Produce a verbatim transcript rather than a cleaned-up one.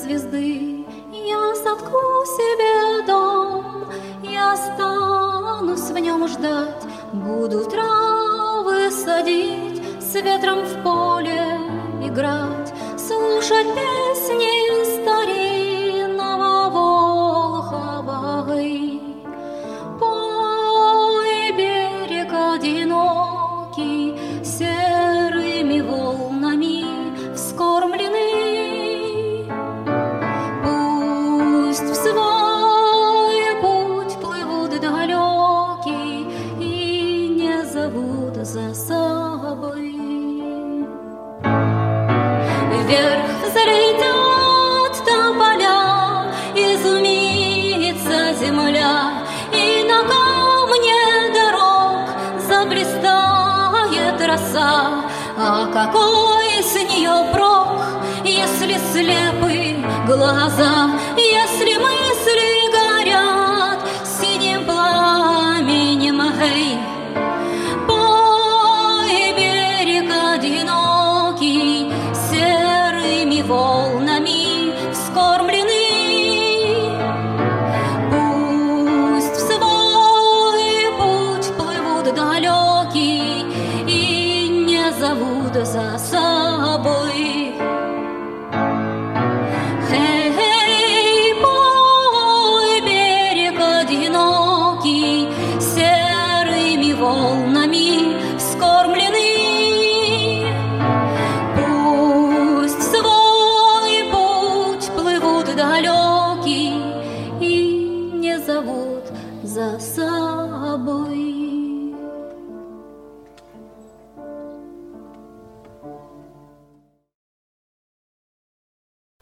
звезды. Я соткну себе дом, я останусь в нем ждать, буду травы садить, с ветром в поле играть, слушать песни старинного Волхова. Пой, берег одинокий, серыми волнами вскормленный, пусть в свой путь плывут далекий и не зовут за собой. Вверх взлетят тополя, изумится земля, и на камне дорог заблистает роса. А какой с нее прок, если слепы глаза, если мысли горят синим пламенем? Эй, пой, берег одинокий, серыми волнами вскормленный, пусть в свой путь плывут далекий и не зовут за собой.